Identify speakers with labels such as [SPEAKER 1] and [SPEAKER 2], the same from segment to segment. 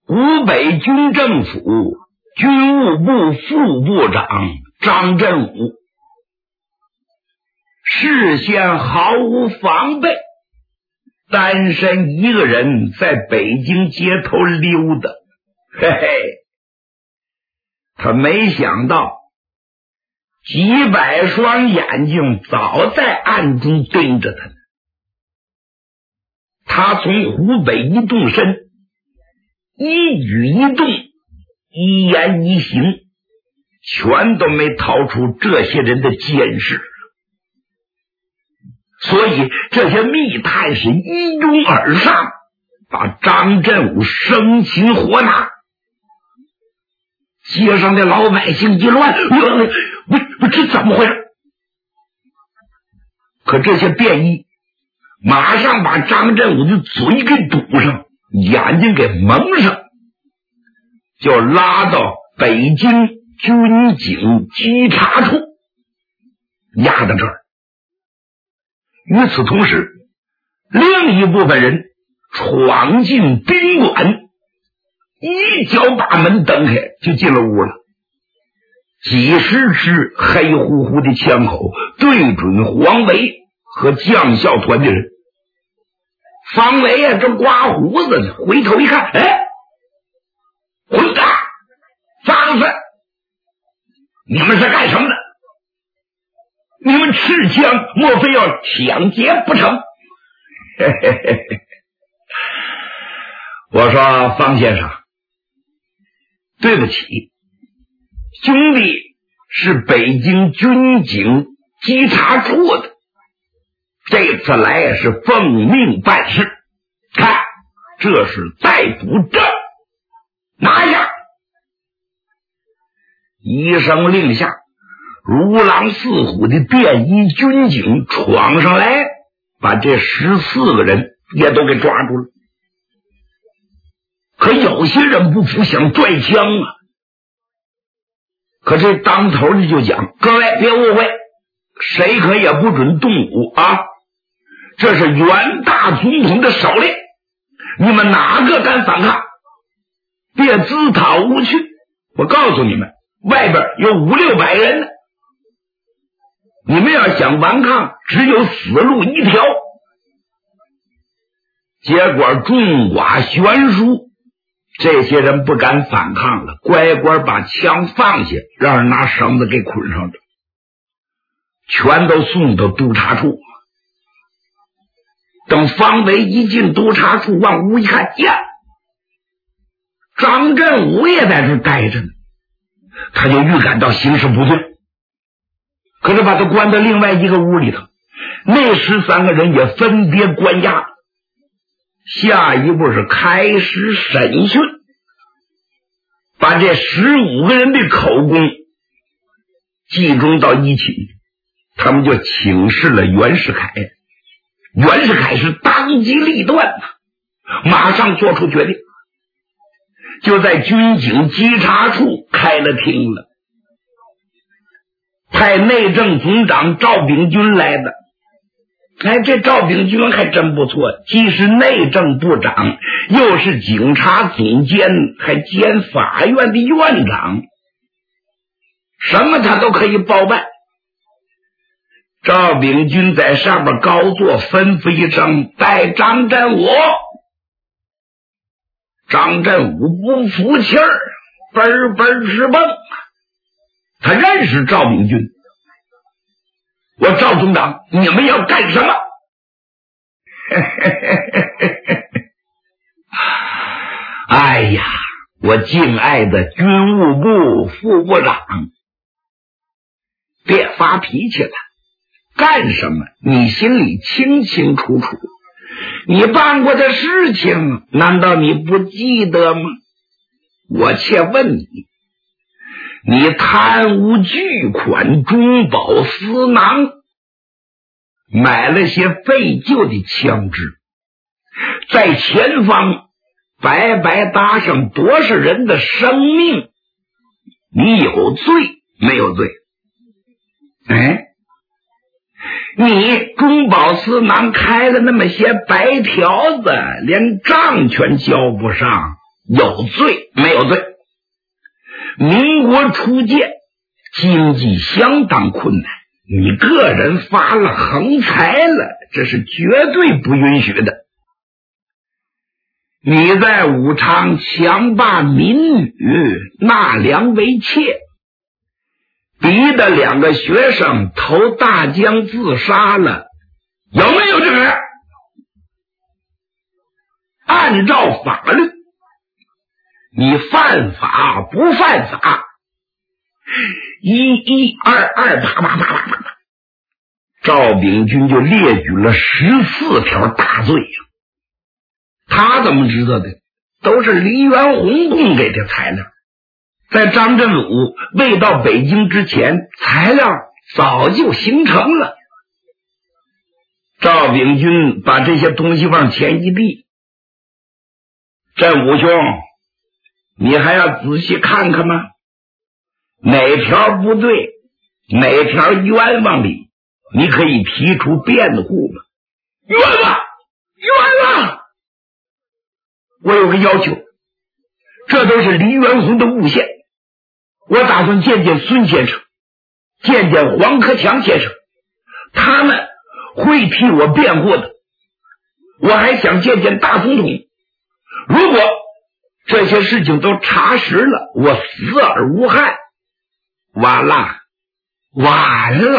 [SPEAKER 1] 湖北军政府军务部副部长张振武事先毫无防备，单身一个人在北京街头溜达。嘿嘿，他没想到几百双眼睛早在暗中盯着他。他从湖北一动身，一举一动，一言一行，全都没逃出这些人的监视。所以这些密探是一拥而上，把张振武生擒活拿。街上的老百姓一乱，这怎么回事？可这些便衣马上把张振武的嘴给堵上，眼睛给蒙上，就拉到北京军警稽查处押到这儿。与此同时，另一部分人闯进宾馆，一脚把门蹬开就进了屋了。几十支黑乎乎的枪口对准黄维和将校团的人。方维啊，正刮胡子呢，回头一看，哎，混蛋，脏子，你们是干什么的？你们持枪，莫非要抢劫不成？嘿嘿嘿嘿。我说方先生，对不起，兄弟是北京军警稽查处的，这次来是奉命办事，看，这是逮捕证，拿下！一声令下，如狼似虎的便衣军警闯上来，把这14个人也都给抓住了。可有些人不服，想拽枪啊。可这当头的就讲，各位别误会，谁可也不准动武啊！这是袁大总统的手令，你们哪个敢反抗，别自讨无趣。我告诉你们，外边有500-600人呢，你们要想顽抗，只有死路一条。结果众寡悬殊，这些人不敢反抗了，乖乖把枪放下，让人拿绳子给捆上着，全都送到督察处。等方维一进督察处，往屋一看，呀，张振武也在这待着呢，他就预感到形势不对，可是把他关到另外一个屋里头，那13个人也分别关押。下一步是开始审讯，把这15个人的口供集中到一起，他们就请示了袁世凯。袁世凯是当机立断，马上做出决定，就在军警稽查处开了庭了，派内政总长赵秉钧来的。哎，这赵秉钧还真不错，既是内政部长，又是警察总监，还兼法院的院长，什么他都可以包办。赵秉钧在上边高坐，吩咐一声，带张振武。张振武不服气儿，嘣嘣直蹦。他认识赵秉钧，我赵总长，你们要干什么？哎呀，我敬爱的军务部副部长，别发脾气了，干什么你心里清清楚楚，你办过的事情难道你不记得吗？我且问你，你贪污巨款中饱私囊，买了些废旧的枪支，在前方白白搭上多少人的生命，你有罪没有罪？哎，你中饱私囊开了那么些白条子，连账全交不上， 有罪没有罪？民国初建，经济相当困难，你个人发了横财了，这是绝对不允许的。你在武昌强霸民女，纳粮为妾，逼得2个学生投大江自杀了，有没有这个人？按照法律，你犯法不犯法，112288888，赵秉钧就列举了14条大罪呀。他怎么知道的？都是黎元洪供给的材料。在张振武未到北京之前，材料早就形成了。赵秉钧把这些东西往前一递，振武兄，你还要仔细看看吗？哪条不对，哪条冤枉理，你可以提出辩护吗？冤枉，冤枉！我有个要求，这都是黎元洪的诬陷，我打算见见孙先生，见见黄克强先生，他们会替我辩护的。我还想见见大总统，如果这些事情都查实了，我死而无憾，完了，完了。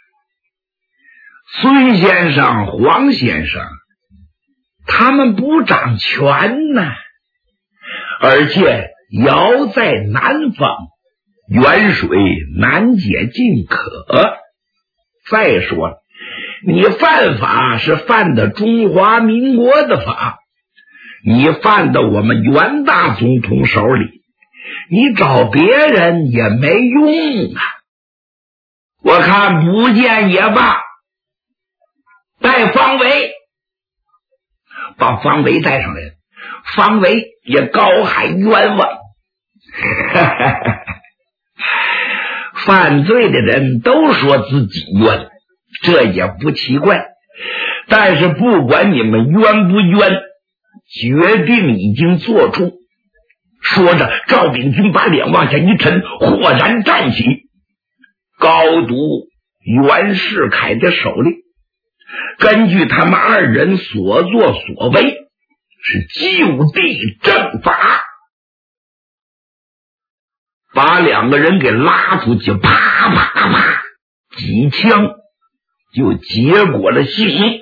[SPEAKER 1] 孙先生、黄先生他们不掌权呢，而且尧在南方，远水难解近渴。再说了，你犯法是犯的中华民国的法，你犯到我们袁大总统手里，你找别人也没用啊。我看不见也罢，带方维，把方维带上来，方维也高喊冤枉。犯罪的人都说自己冤，这也不奇怪，但是不管你们冤不冤，决定已经做出。说着，赵秉钧把脸往下一沉，豁然站起，高读袁世凯的手令，根据他们2人所作所为，是就地正法，把2个人给拉出去，啪啪啪几枪就结果了性命。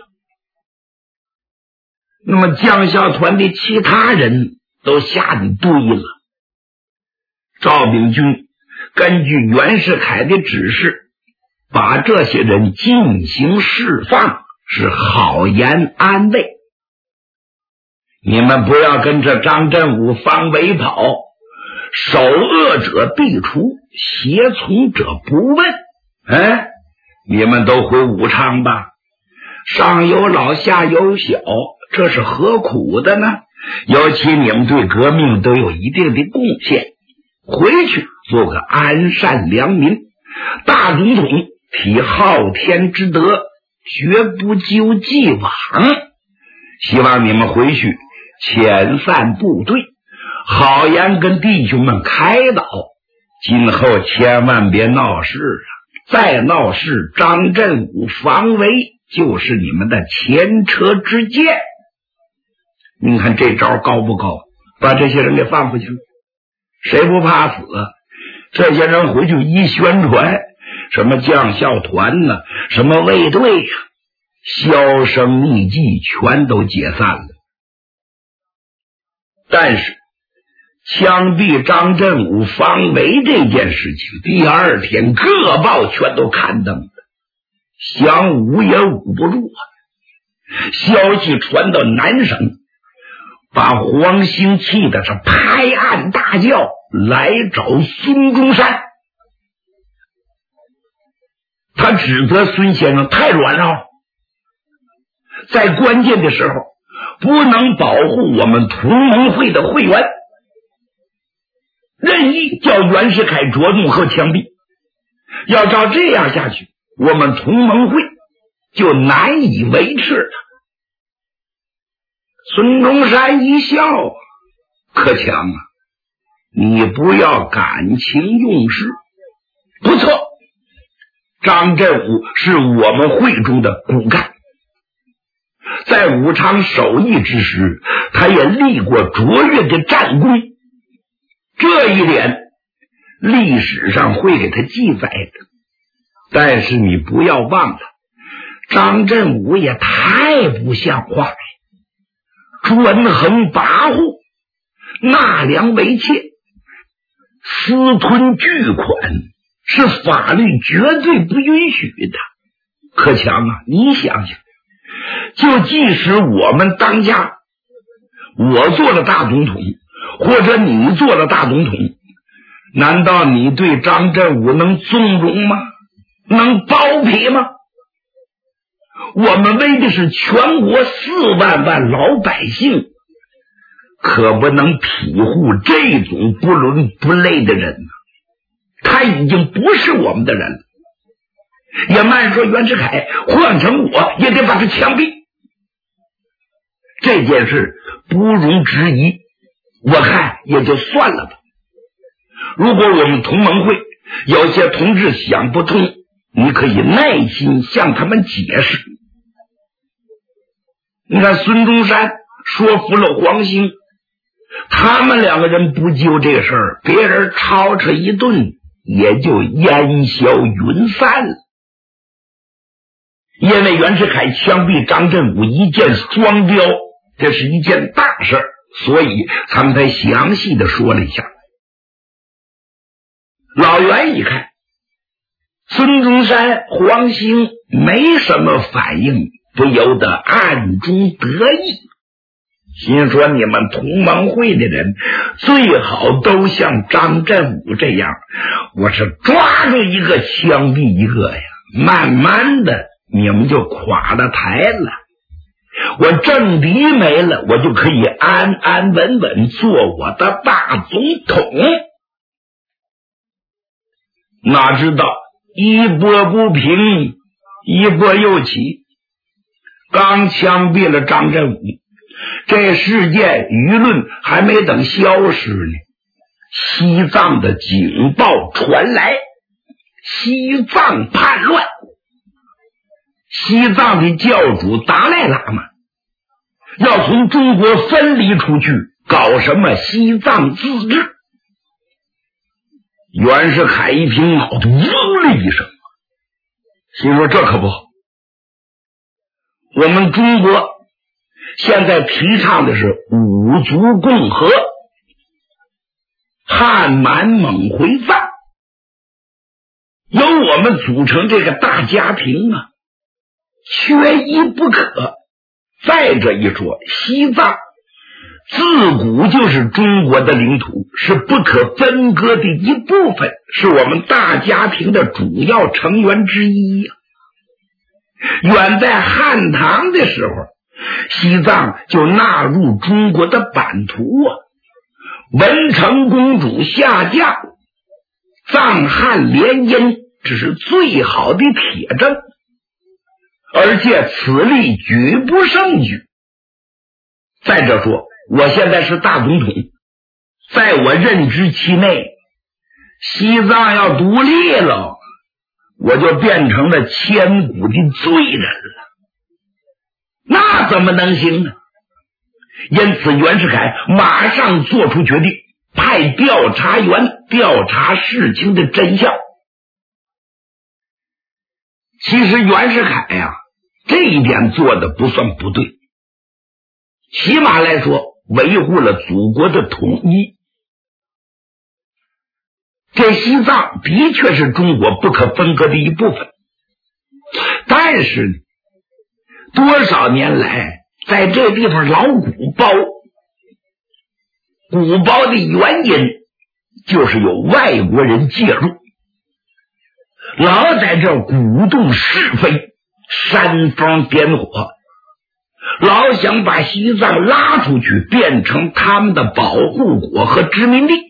[SPEAKER 1] 那么将校团的其他人都下地堆了。赵秉钧根据袁世凯的指示，把这些人进行释放，是好言安慰。你们不要跟着张振武、方维跑，首恶者必除，胁从者不问。你们都回武昌吧，上有老下有小，这是何苦的呢？尤其你们对革命都有一定的贡献，回去做个安善良民。大总统体昊天之德，绝不究既往，希望你们回去遣散部队，好言跟弟兄们开导，今后千万别闹事啊！再闹事，张振武、方维就是你们的前车之鉴。你看这招高不高？把这些人给放回去了，谁不怕死啊？这些人回去一宣传，什么将校团呢，什么卫队呀，销声匿迹，全都解散了。但是枪毙张振武、方维这件事情，第2天各报全都刊登了，想捂也捂不住啊。消息传到南省，把黄兴气的是拍案大叫，来找孙中山。他指责孙先生太软了，在关键的时候不能保护我们同盟会的会员，任意叫袁世凯着怒和枪毙。要照这样下去，我们同盟会就难以维持了。孙中山一笑， 可强啊，你不要感情用事。不错，张振武是我们会中的骨干，在武昌守义之时，他也立过卓越的战功，这一点历史上会给他记载的。但是你不要忘了，张振武也太不像话了，专横跋扈，纳粮为妾，私吞巨款，是法律绝对不允许的。可强啊，你想想，就即使我们当家，我做了大总统，或者你做了大总统，难道你对张振武能纵容吗？能包庇吗？我们为的是全国4万万老百姓，可不能庇护这种不伦不类的人。他已经不是我们的人了，也慢说袁世凯换成我也得把他枪毙。这件事不容置疑，我看也就算了吧。如果我们同盟会有些同志想不通，你可以耐心向他们解释。你看孙中山说服了黄兴，他们2个人不就这事儿，别人吵吵一顿也就烟消云散了。因为袁世凯枪毙张振武一箭双雕，这是一件大事，所以咱们才详细的说了一下。老袁一看孙中山、黄兴没什么反应，不由得暗中得意，心说你们同盟会的人最好都像张振武这样，我是抓住一个枪毙一个呀，慢慢的你们就垮了台了，我政敌没了，我就可以安安稳稳做我的大总统。哪知道一波不平一波又起，刚枪毙了张振武，这事件舆论还没等消失呢，西藏的警报传来，西藏叛乱，西藏的教主达赖喇嘛要从中国分离出去，搞什么西藏自治。袁世凯一听，脑袋嗡了一声，心说这可不好，我们中国现在提倡的是五族共和，汉满蒙回藏，由我们组成这个大家庭啊，缺一不可。再者一说，西藏自古就是中国的领土，是不可分割的一部分，是我们大家庭的主要成员之一呀。远在汉唐的时候，西藏就纳入中国的版图啊。文成公主下嫁，藏汉联姻，这是最好的铁证，而且此例举不胜举。再者说，我现在是大总统，在我任职期内，西藏要独立了，我就变成了千古的罪人了，那怎么能行呢？因此袁世凯马上做出决定，派调查员调查事情的真相。其实袁世凯呀，这一点做的不算不对，起码来说维护了祖国的统一。这西藏的确是中国不可分割的一部分，但是多少年来在这地方老鼓包，鼓包的原因就是有外国人介入，老在这鼓动是非，煽风点火，老想把西藏拉出去，变成他们的保护国和殖民地。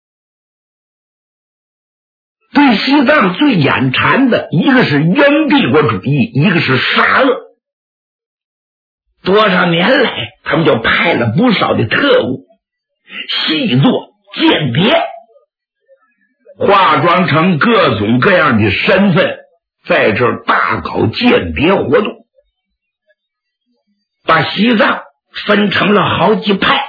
[SPEAKER 1] 对西藏最眼馋的，一个是英帝国主义，一个是沙俄。多少年来他们就派了不少的特务， 细作间谍，化妆成各种各样的身份，在这儿大搞间谍活动，把西藏分成了好几派。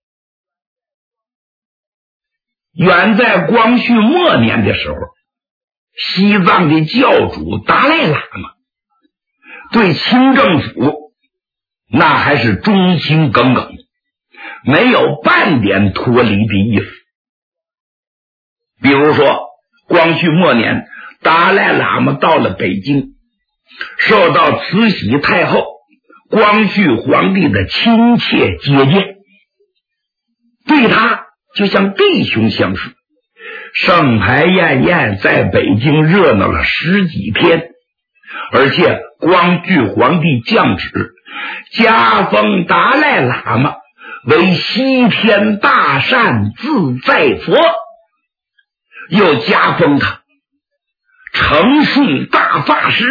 [SPEAKER 1] 远在光绪末年的时候，西藏的教主达赖喇嘛对清政府那还是忠心耿耿，没有半点脱离的意思。比如说光绪末年，达赖喇嘛到了北京，受到慈禧太后、光绪皇帝的亲切接见，对他就像弟兄相识，盛牌宴宴，在北京热闹了10几天，而且光绪皇帝降旨加封达赖喇嘛为西天大善自在佛，又加封他承顺大法师，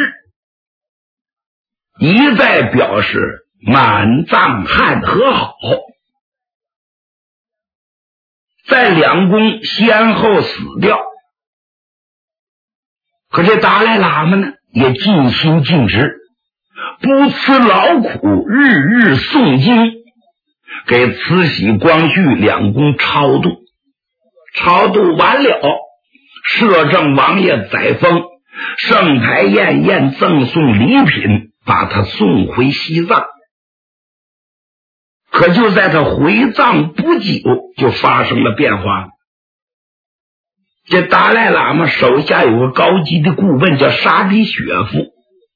[SPEAKER 1] 一再表示满藏汉和好。在两宫先后死掉，可这达赖喇嘛呢也尽心尽职，不辞劳苦，日日诵经，给慈禧、光绪两宫超度。超度完了，摄政王爷载沣盛牌宴宴，赠送礼品，把他送回西藏。可就在他回藏不久，就发生了变化。这达赖喇嘛手下有个高级的顾问叫沙比雪夫，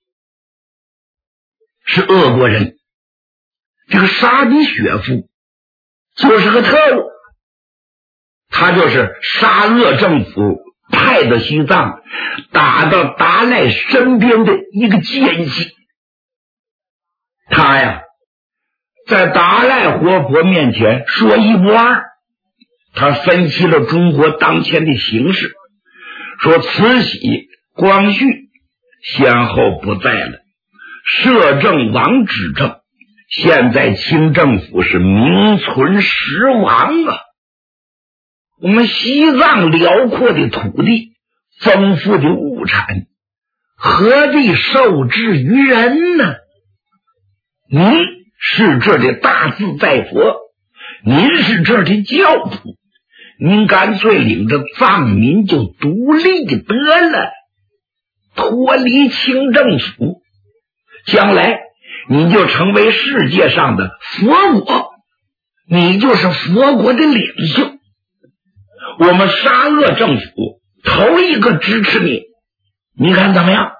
[SPEAKER 1] 是俄国人。这个沙比雪夫就是个特务，他就是沙俄政府派到西藏打到达赖身边的一个奸细。他呀在达赖活佛面前说一不二，他分析了中国当前的形势，说慈禧、光绪先后不在了，摄政王执政，现在清政府是名存实亡啊！我们西藏辽阔的土地，丰富的物产，何必受制于人呢？您是这的大自在佛，您是这的教主，您干脆领着藏民就独立得了，脱离清政府，将来你就成为世界上的佛国，你就是佛国的领袖。我们沙俄政府头一个支持你，你看怎么样？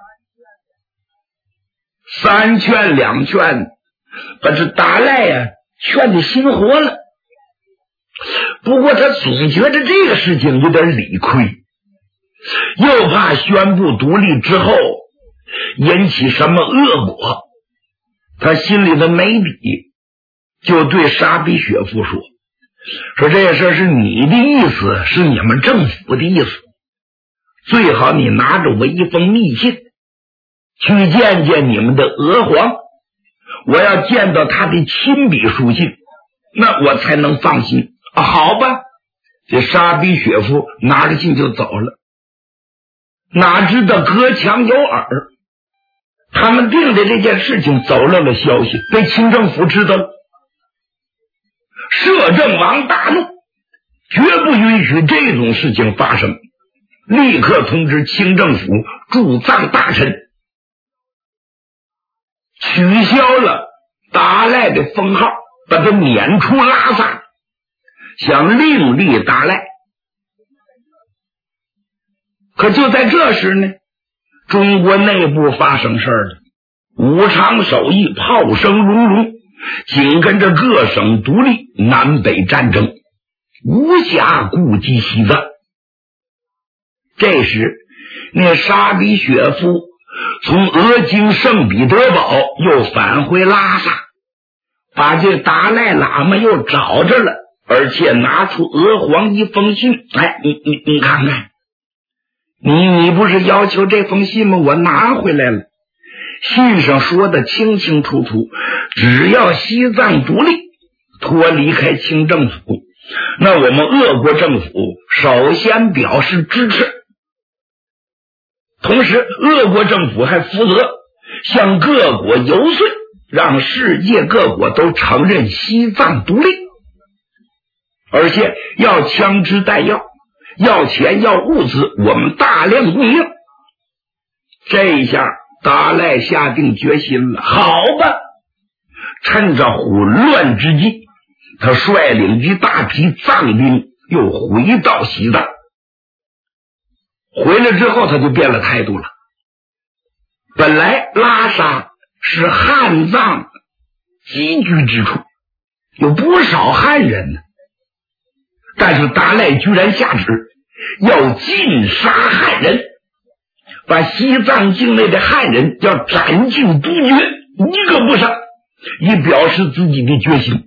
[SPEAKER 1] 三劝两劝，把这达赖呀劝得心活了。不过他总觉得这个事情有点理亏，又怕宣布独立之后引起什么恶果，他心里的没底，就对沙比雪夫说这事是你的意思，是你们政府的意思，最好你拿着我一封密信去见见你们的俄皇，我要见到他的亲笔书信，那我才能放心。好吧，这沙比雪夫拿着信就走了。哪知道隔墙有耳，他们定的这件事情走漏了消息，被清政府知道了。摄政王大怒，绝不允许这种事情发生，立刻通知清政府驻藏大臣，取消了达赖的封号，把他撵出拉萨，想另立达赖。可就在这时呢，中国内部发生事了，武昌首义炮声隆隆，紧跟着各省独立，南北战争，无暇顾及西藏。这时那沙比雪夫从俄京圣彼得堡又返回拉萨，把这达赖喇嘛又找着了，而且拿出俄皇一封信。你看看，你不是要求这封信吗？我拿回来了。信上说的清清楚楚，只要西藏独立，脱离开清政府， 那我们俄国政府首先表示支持，同时俄国政府还负责向各国游说，让世界各国都承认西藏独立，而且要枪支弹药，要钱要物资，我们大量供应。这一下达赖下定决心了，好吧，趁着混乱之际，他率领一大批藏兵又回到西藏。回来之后他就变了态度了。本来拉萨是汉藏集居之处，有不少汉人呢，但是达赖居然下旨要尽杀汉人，把西藏境内的汉人要斩尽督绝，一个不剩，以表示自己的决心。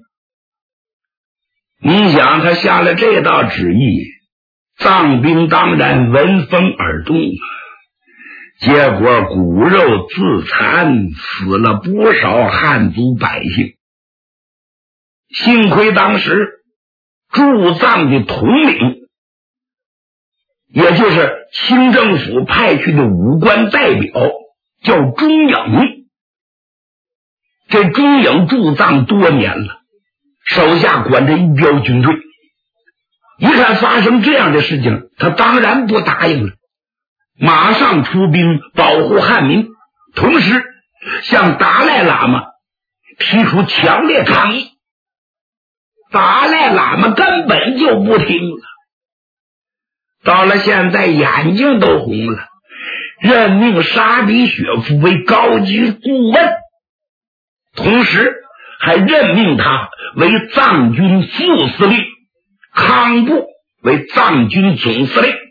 [SPEAKER 1] 你想他下了这道旨意，藏兵当然闻风而动，结果骨肉自残，死了不少汉族百姓。幸亏当时驻藏的统领，也就是清政府派去的武官代表，叫钟颖。这钟颖驻藏多年了，手下管着一彪军队，一看发生这样的事情，他当然不答应了，马上出兵保护汉民，同时向达赖喇嘛提出强烈抗议。达赖喇嘛根本就不听了，到了现在眼睛都红了，任命沙比雪夫为高级顾问，同时还任命他为藏军副司令，康布为藏军总司令。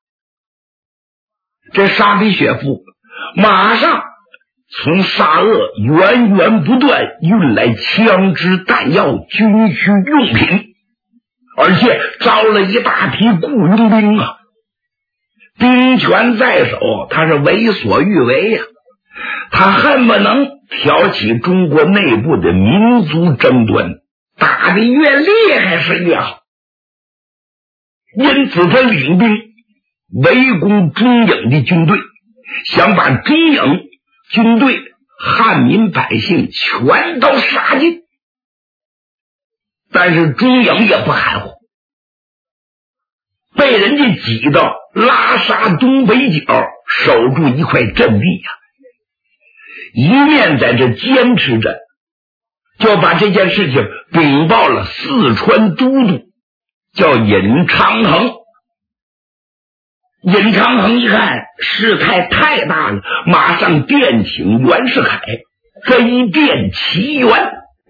[SPEAKER 1] 这沙比雪夫马上从沙俄源源不断运来枪支弹药、军需用品，而且招了一大批雇佣兵啊！兵权在手，他是为所欲为呀！他恨不能挑起中国内部的民族争端，打得越厉害是越好。因此他领兵围攻钟颖的军队，想把钟颖军队汉民百姓全都杀尽。但是钟颖也不含糊，被人家挤到拉萨东北角守住一块阵地呀，一面在这坚持着，就把这件事情禀报了四川都督，叫尹长衡。尹长衡一看事态太大了，马上电请袁世凯飞电齐援。